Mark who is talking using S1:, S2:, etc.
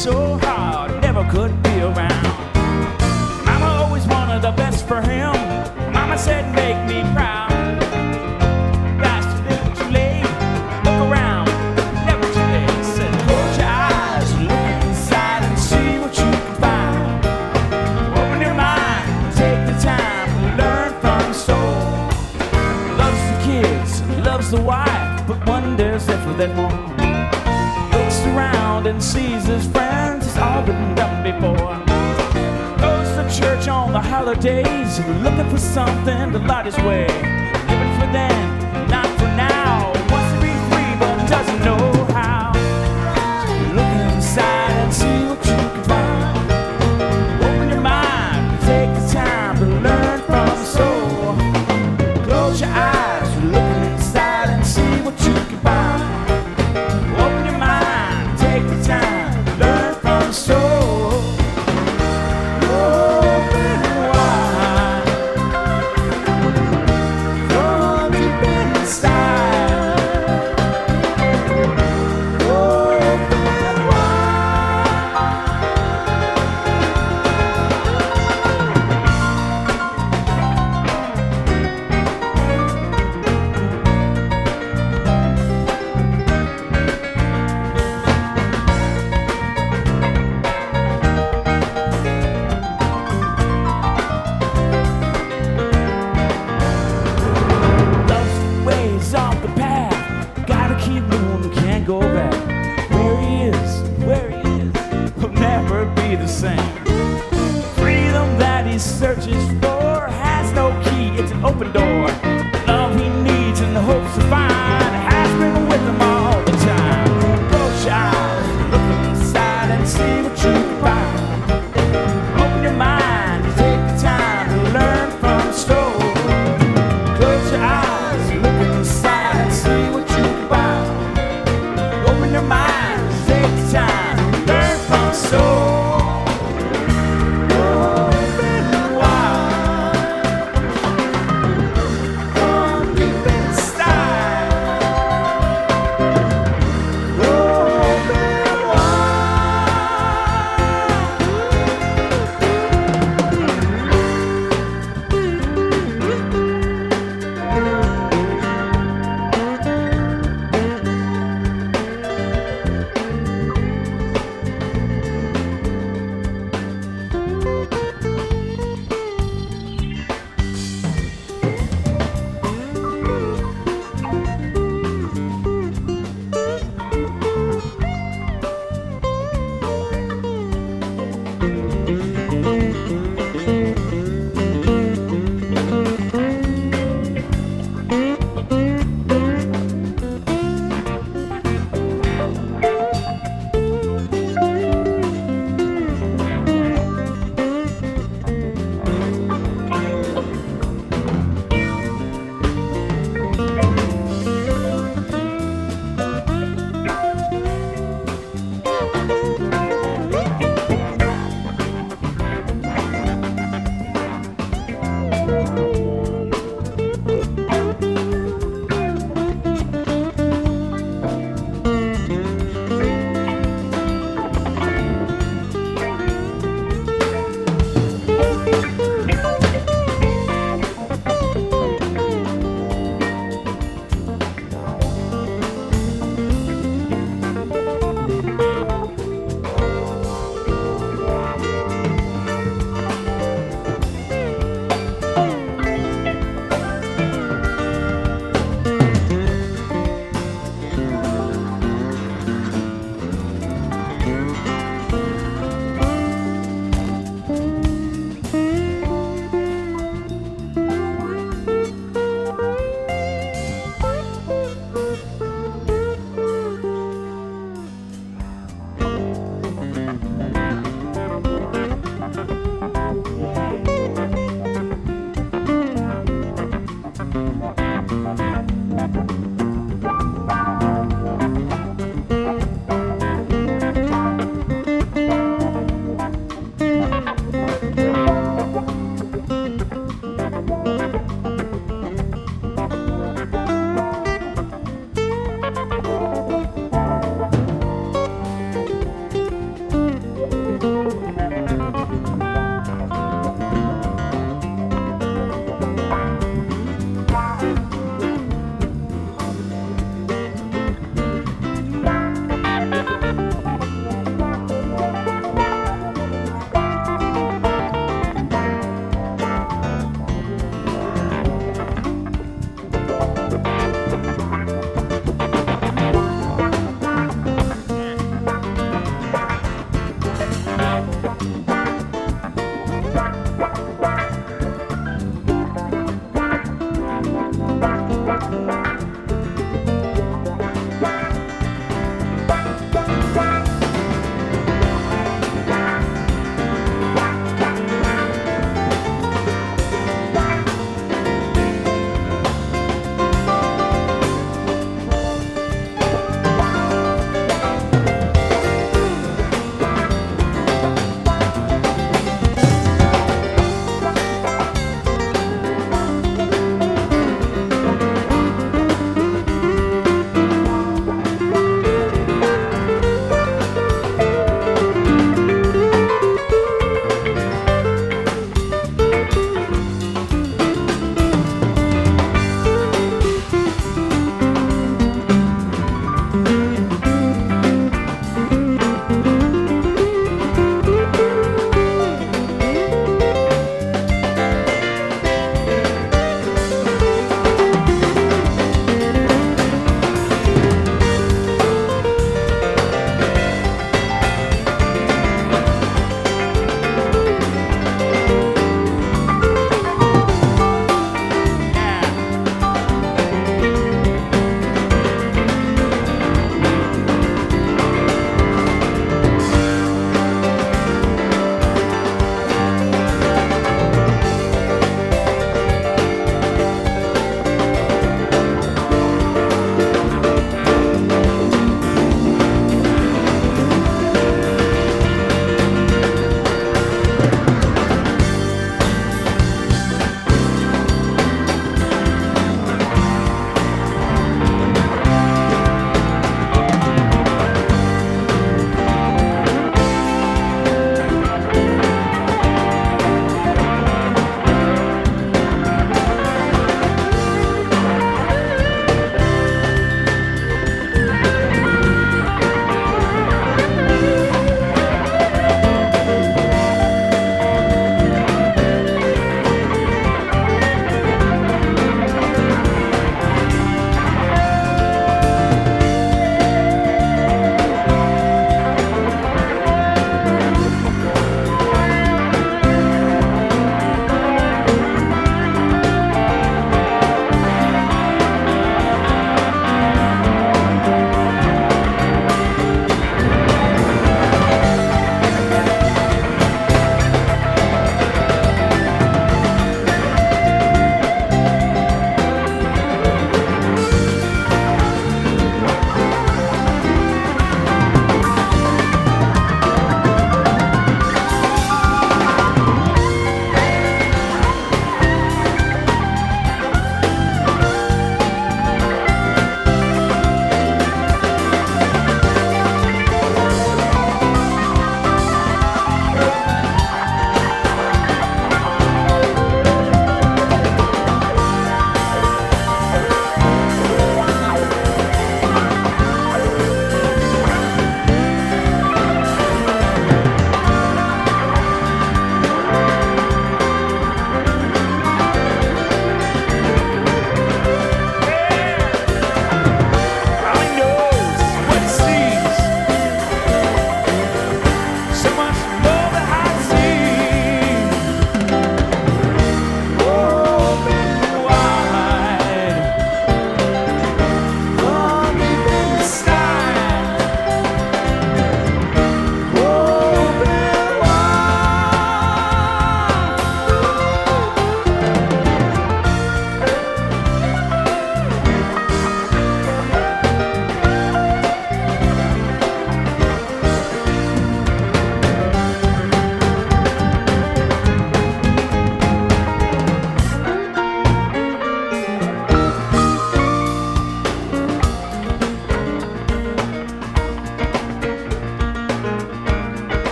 S1: so hard, never could be around. Mama always wanted the best for him. Mama said, make me proud. Life's too little too late. Look around, never too late. Said, close your eyes, look inside and see what you can find. Open your mind, take the time to learn from the soul. Loves the kids, loves the wife, but wonders if that one looks around and sees his friends. It's all been done before. Goes to church on the holidays, looking for something to light his way. Living for then, not for now. Wants to be free, but doesn't know how. Look inside and see what you can find. Open your mind, take the time to learn from the soul. Close your eyes, looking inside and see what you can find. Open your mind, take the time, learn from the soul. Open wide, from deep inside. Open Love's ways off the path. Gotta keep moving, can't go back. Where he is, will never be the same.